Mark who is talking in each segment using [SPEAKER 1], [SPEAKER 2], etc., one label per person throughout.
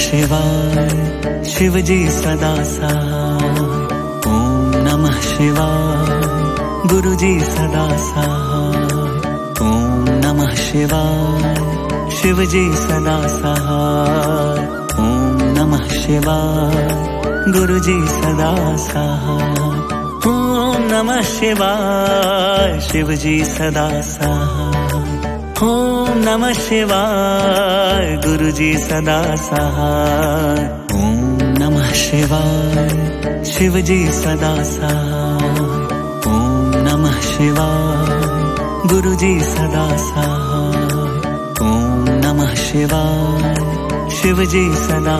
[SPEAKER 1] शिवाय, शिव जी सदा सहाय। ओम नमः शिवाय, गुरु जी सदा सहाय। ओम नमः शिवाय, शिव जी सदा सहाय। ओम नमः शिवाय, गुरु जी सदा सहाय। ओम नमः शिवाय, शिव जी सदा सहाय। ओम नमः शिवाय, गुरु जी सदा सहाय। ओम नमः शिवाय, शिव जी सदा सहाय। ओम नमः शिवाय, गुरु जी सदा सहाय। ओम नमः शिवाय, शिव जी सदा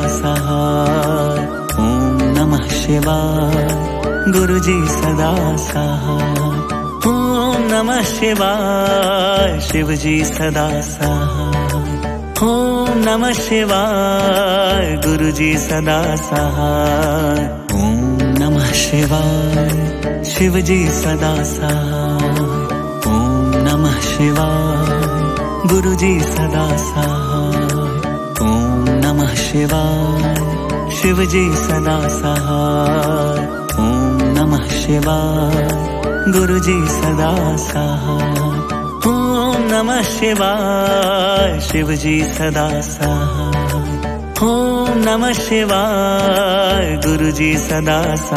[SPEAKER 1] सहाय। ओम नमः शिवाय, गुरु जी सदा सहाय। ओम नमः शिवाय, शिव जी सदा सहाय। ओम नमः शिवाय, गुरु जी सदा सहाय। ओम नमः शिवाय, शिव जी सदा सहाय। ओम नमः शिवाय, गुरु जी सदा सहाय। ओम नमः शिवाय, शिव जी सदा सहाय। ओम नमः शिवाय, गुरु जी सदा सहाय। ओम नमः शिवाय, शिव जी सदा सहाय। ओम नमः शिवाय, गुरु जी सदा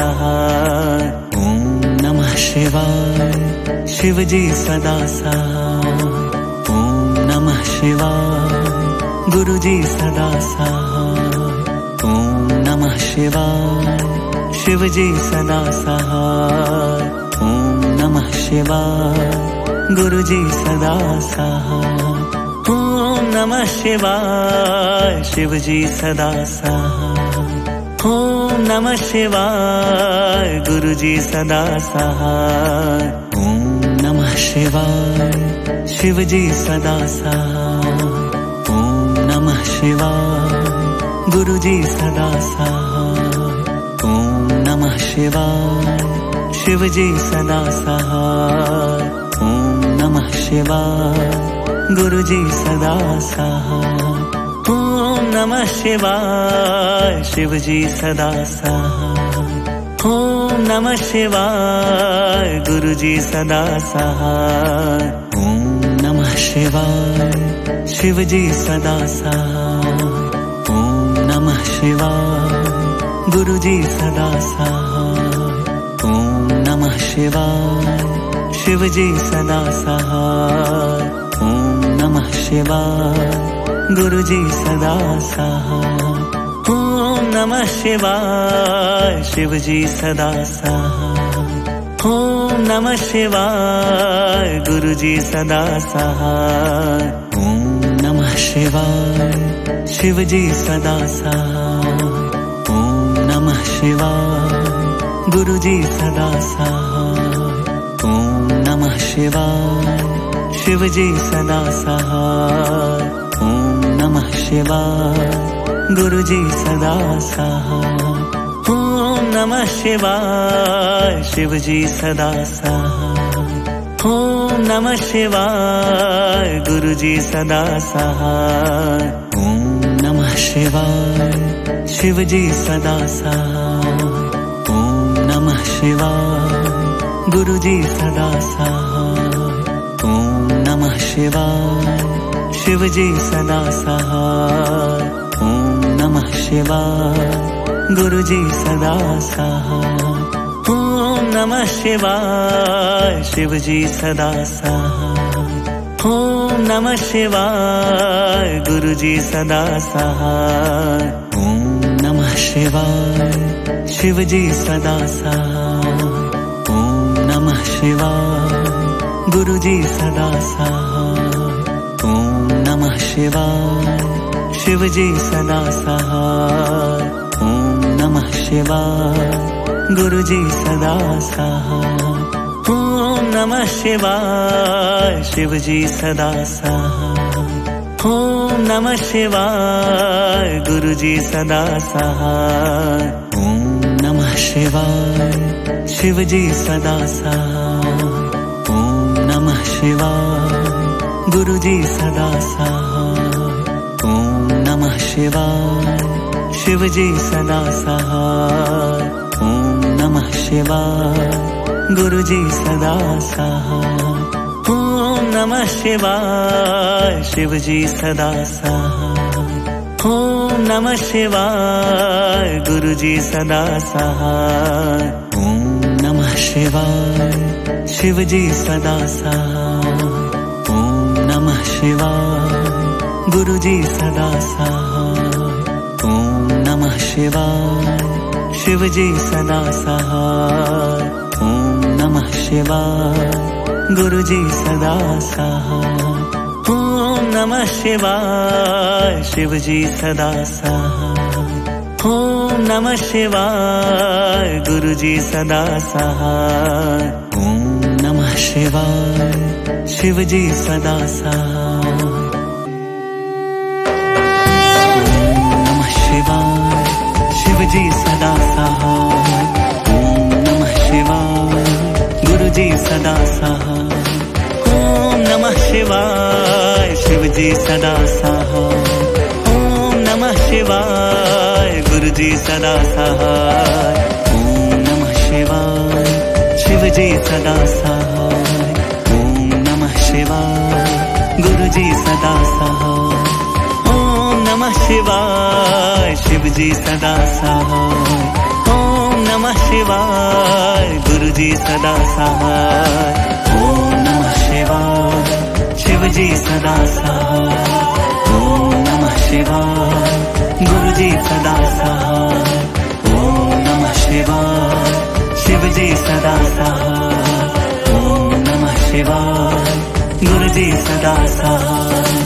[SPEAKER 1] सहाय। ओम नमः शिवाय, शिव जी सदा सहाय। ओम नमः शिवाय, गुरु जी सदा सहाय। ओम नमः शिवाय, शिव जी सदा सहाय। ओम नमः शिवाय, गुरु जी सदा सहाय। ओम नमः शिवाय, शिव जी सदा सहाय। ओम नमः शिवाय, गुरु जी सदा सहाय। ओम नमः शिवाय, शिव जी सदा सहाय। ओम नमः शिवाय, गुरु जी सदा सहाय। ओम नमः शिवाय, शिव जी सदा सहाय। ओम नमः शिवाय, गुरु जी सदा सहाय। ओम नमः शिवाय, शिव जी सदा सहाय। ओम नमः शिवाय, गुरु जी सदा सहाय। ओम नमः शिवाय, शिव जी सदा सहाय। ओम नमः शिवाय, गुरु जी सदा सहाय। ओम नमः शिवाय, शिव जी सदा सहाय। ओम नमः शिवाय, गुरु जी सदा सहाय। ओम नमः शिवाय, शिव जी सदा सहाय। ओम नमः शिवाय, गुरु जी सदा सहाय। ओम नमः शिवाय, शिव जी सदा सहाय। ओम नमः शिवाय, गुरु जी सदा सहाय। ओम नमः शिवाय, शिव जी सदा सहाय। ओम नमः शिवाय, गुरु जी सदा सहाय। ओम नमः शिवाय, शिव जी सदा सहाय। ओम नमः शिवाय, गुरु जी सदा सहाय। ओम नमः शिवाय, शिव जी सदा सहाय। ओम नमः शिवाय, गुरु जी सदा सहाय। ओम नमः शिवाय, शिव जी सदा सहाय। ओम नमः शिवाय, गुरु जी सदा सहाय। ओम नमः शिवाय, शिव जी सदा सहाय। ओम नमः शिवाय, गुरु जी सदा सहाय। ओम नमः शिवाय, शिव जी सदा सहाय। ओम नमः शिवाय, गुरु जी सदा सहाय। ओम नमः शिवाय, शिव जी सदा सहाय। ओम नमः शिवाय, गुरु जी सदा सहाय। ओम नमः शिवाय, शिव जी सदा सहाय। ओम नमः शिवाय, गुरु जी सदा सहाय। ओम नमः शिवाय, शिव जी सदा सहाय। ओम नमः शिवाय, गुरु जी सदा सहाय। ओम नमः शिवाय, शिव जी सदा सहाय। ओम नमः शिवाय गुरु जी सदा सहाय। ओम नमः शिवाय शिव जी सदा सहाय। ओम नमः शिवाय गुरु जी सदा सहाय। ओम नमः शिवाय शिव जी सदा सहाय। ओम नमः शिवाय गुरु जी सदा सहाय। ओम नमः शिवाय शिव जी सदा सहाय। ओम नमः शिवाय गुरु जी सदा सहाय। ओम नमः शिवाय शिव जी सदा सहाय। ओम नमः शिवाय गुरु जी सदा सहाय। ओम नमः शिवाय शिव जी सदा सहाय। शिव जी सदा सहाय। ओम नमः शिवाय गुरु जी सदा सहाय। ओम नमः शिवाय शिव जी सदा सहाय। ओम नमः शिवाय गुरु जी सदा सहाय। ओम नमः शिवाय शिव जी सदा सहाय। ओम नमः शिवाय गुरु जी सदा सहाय। ओम नमः शिवाय शिव जी सदा सहाय। ओम नमः शिवाय गुरु जी सदा सहाय। ओम नमः शिवाय शिव जी सदा सहाय। ओम नमः शिवाय गुरु जी सदा सहाय। ओम नमः शिवाय शिव जी सदा सहाय। ओम नमः शिवाय गुरु जी सदा सहाय।